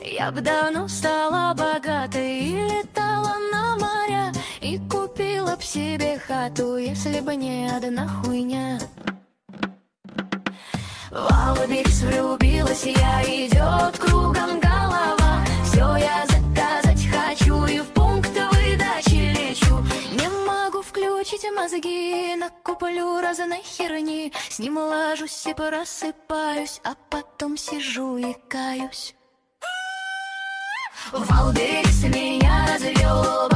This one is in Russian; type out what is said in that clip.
Я бы давно стала богатой и летала на моря, и купила б себе хату, если бы не одна хуйня. В Албикс влюбилась я, идет кругом голова. Все я заказать хочу и в пункт выдачи лечу. Не могу включить мозги, накуплю разной херни. С ним ложусь и просыпаюсь, а потом сижу и каюсь. В Албикс меня развел.